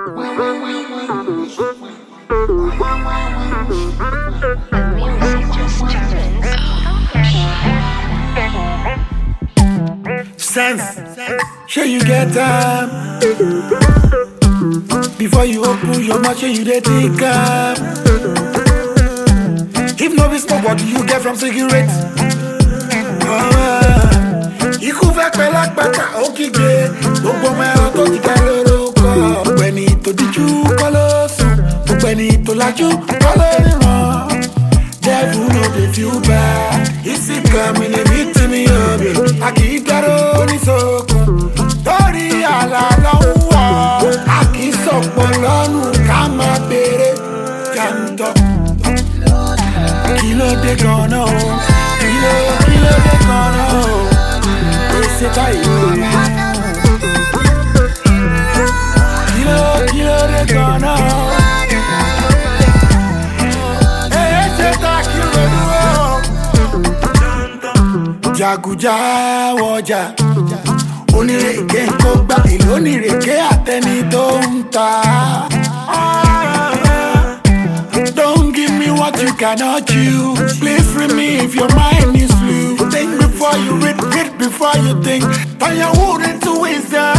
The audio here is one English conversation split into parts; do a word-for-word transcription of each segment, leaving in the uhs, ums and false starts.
Sense, sure you get time. Before you open your mouth, sure you dey think am. If no be smoke, what do you get from cigarettes? Ikú fẹ́ pẹ́ lápáta ó kígbe, gbogbo ọmọ ẹran tó ti kẹ́ lórúkọ. Gbogbo ẹni tó díjú kọ́ ló sùn, gbogbo ẹni tó lajú kọ́ ló ríran. Devil no dey feel bad, ìsì kan mi lè mí tí mi ò bè. A kì í dárò oníṣòkun, torí àlà ló ń wọ̀. A kì í sọ̀pọ̀ lọ́nu ká máa béèrè jàǹtọ̀. Kí ló dé gan-an o? Kí ló kí ló dé gan-an o? Èsì táyé. Kí ló kí ló dé gan-an o? Èsì tá kí ló dé o? Jàgùjà wọjà, onírèké kó gbá èlò onírèké àtẹni tó ń ta. Don't give me what you cannot choose. Please free me if your mind is flu. Think before you read, read before you think. Turn your wood into wisdom.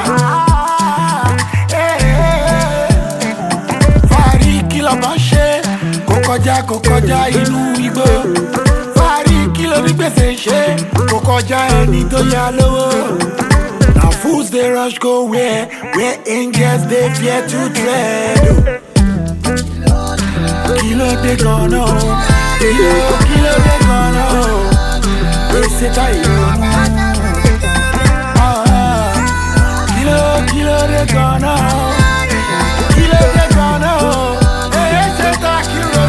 Fari kìlọ̀ kan ṣe, kò kọjá kò kọjá inú igbó. Fari kìlọ̀ ní gbèsè ṣe, kò kọjá ẹni tó yá lówó. Now fools they rush go where, where angels they fear to tread. Kilo de gana o, kilo kilo de gana o, ese tayo. Ah, kilo kilo de gana o, kilo de gana o, ese ta kilo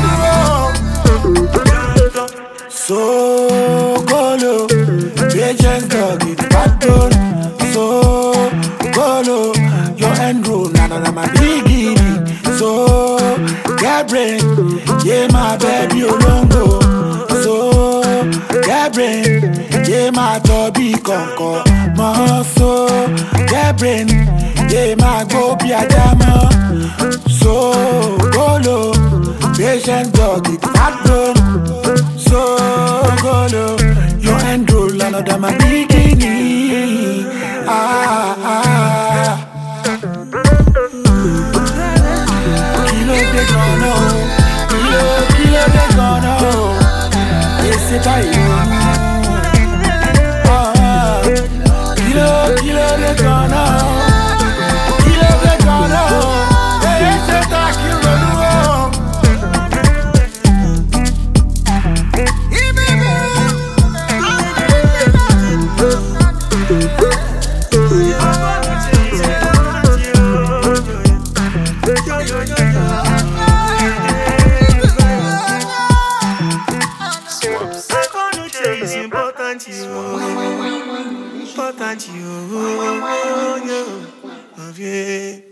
o. So golo, patience dog it backbone. So golo, your end roll, na na na my beginning. So get brain, yeah my baby olongo. So get brain, yeah my tobi konko. Ma so get brain, yeah my go be adama. So golo, patient dog it fat bone. So golo, your end roll another my bikini. Ah ah. Kilo de gana o, kilo kilo de gana o, ese tayo. Ah, kilo kilo de gana o, kilo de gana o, ese ta kilo o. Important you, important you, yeah.